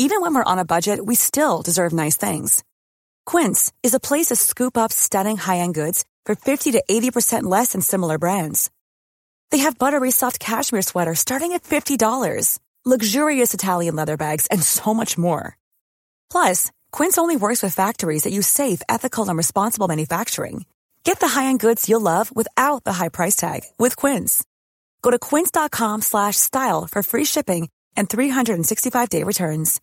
Even when we're on a budget, we still deserve nice things. Quince is a place to scoop up stunning high-end goods for 50 to 80% less than similar brands. They have buttery soft cashmere sweaters starting at $50, luxurious Italian leather bags, and so much more. Plus, Quince only works with factories that use safe, ethical, and responsible manufacturing. Get the high-end goods you'll love without the high price tag with Quince. Go to quince.com/style for free shipping and 365-day returns.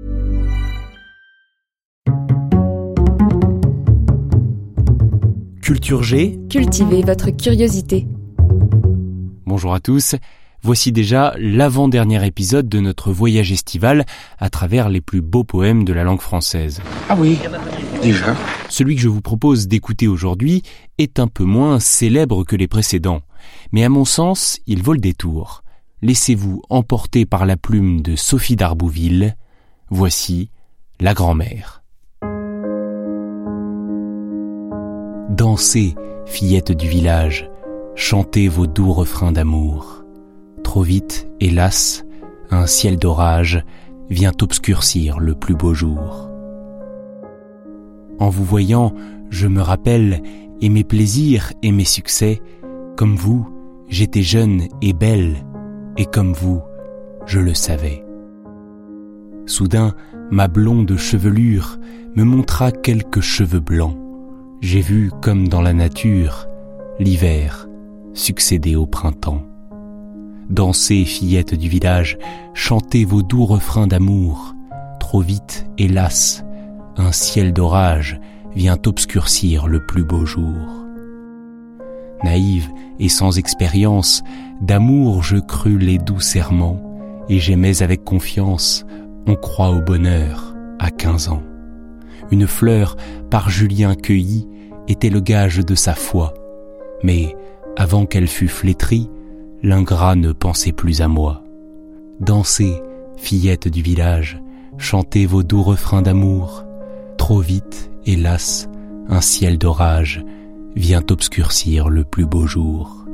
Culture G. Cultivez votre curiosité. Bonjour à tous. Voici déjà l'avant-dernier épisode de notre voyage estival à travers les plus beaux poèmes de la langue française. Ah oui, déjà. Celui que je vous propose d'écouter aujourd'hui est un peu moins célèbre que les précédents, mais à mon sens, il vaut le détour. Laissez-vous emporter par la plume de Sophie d'Arbouville. Voici La grand-mère. Dansez, fillettes du village, chantez vos doux refrains d'amour. Trop vite, hélas, un ciel d'orage vient obscurcir le plus beau jour. En vous voyant, je me rappelle, et mes plaisirs et mes succès, comme vous, j'étais jeune et belle, et comme vous, je le savais. Soudain, ma blonde chevelure me montra quelques cheveux blancs. J'ai vu, comme dans la nature, l'hiver succéder au printemps. Dansez, fillettes du village, chantez vos doux refrains d'amour. Trop vite, hélas, un ciel d'orage vient obscurcir le plus beau jour. Naïve et sans expérience, d'amour je crus les doux serments, et j'aimais avec confiance, on croit au bonheur à 15 ans. Une fleur par Julien cueillie était le gage de sa foi, mais avant qu'elle fût flétrie, l'ingrat ne pensait plus à moi. Dansez, fillettes du village, chantez vos doux refrains d'amour. Trop vite, hélas, un ciel d'orage vient obscurcir le plus beau jour.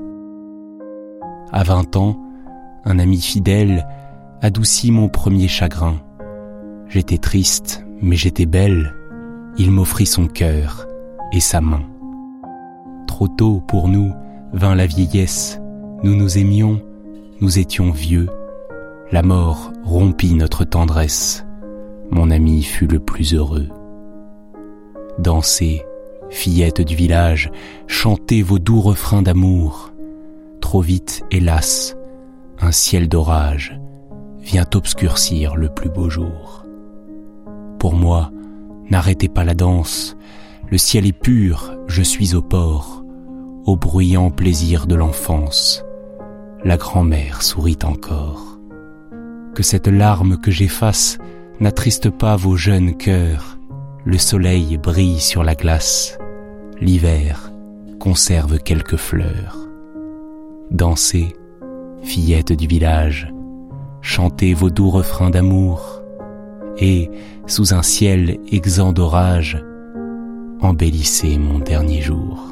À 20 ans, un ami fidèle adoucit mon premier chagrin. J'étais triste, mais j'étais belle. Il m'offrit son cœur et sa main. Trop tôt pour nous vint la vieillesse. Nous nous aimions, nous étions vieux. La mort rompit notre tendresse. Mon ami fut le plus heureux. Dansez, fillettes du village, chantez vos doux refrains d'amour. Trop vite, hélas, un ciel d'orage vient obscurcir le plus beau jour. Pour moi, n'arrêtez pas la danse. Le ciel est pur, je suis au port, au bruyant plaisir de l'enfance. La grand-mère sourit encore. Que cette larme que j'efface n'attriste pas vos jeunes cœurs. Le soleil brille sur la glace. L'hiver conserve quelques fleurs. Dansez, fillettes du village, chantez vos doux refrains d'amour, et, sous un ciel exempt d'orage, embellissez mon dernier jour.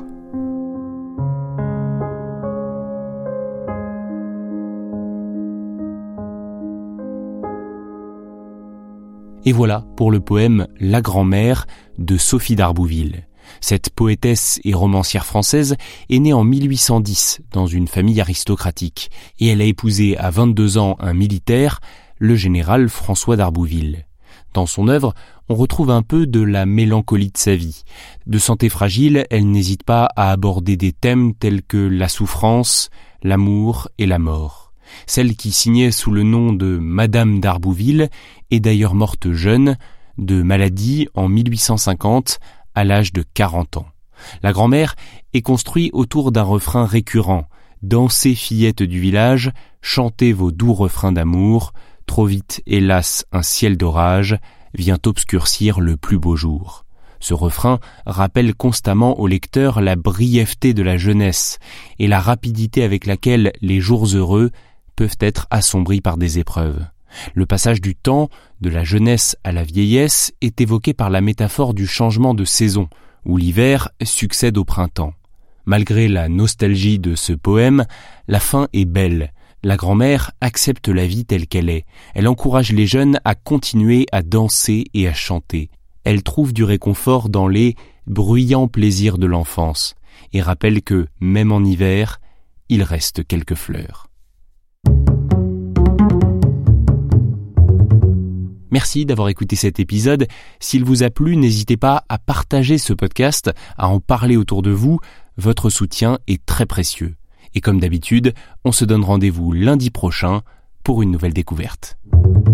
Et voilà pour le poème La grand-mère de Sophie d'Arbouville. Cette poétesse et romancière française est née en 1810 dans une famille aristocratique et elle a épousé à 22 ans un militaire, le général François d'Arbouville. Dans son œuvre, on retrouve un peu de la mélancolie de sa vie. De santé fragile, elle n'hésite pas à aborder des thèmes tels que la souffrance, l'amour et la mort. Celle qui signait sous le nom de Madame d'Arbouville est d'ailleurs morte jeune, de maladie en 1850, à l'âge de 40 ans. La grand-mère est construite autour d'un refrain récurrent. Dansez, fillettes du village, chantez vos doux refrains d'amour. Trop vite, hélas, un ciel d'orage vient obscurcir le plus beau jour. Ce refrain rappelle constamment au lecteur la brièveté de la jeunesse et la rapidité avec laquelle les jours heureux peuvent être assombris par des épreuves. Le passage du temps, de la jeunesse à la vieillesse, est évoqué par la métaphore du changement de saison, où l'hiver succède au printemps. Malgré la nostalgie de ce poème, la fin est belle. La grand-mère accepte la vie telle qu'elle est. Elle encourage les jeunes à continuer à danser et à chanter. Elle trouve du réconfort dans les bruyants plaisirs de l'enfance et rappelle que, même en hiver, il reste quelques fleurs. Merci d'avoir écouté cet épisode. S'il vous a plu, n'hésitez pas à partager ce podcast, à en parler autour de vous. Votre soutien est très précieux. Et comme d'habitude, on se donne rendez-vous lundi prochain pour une nouvelle découverte.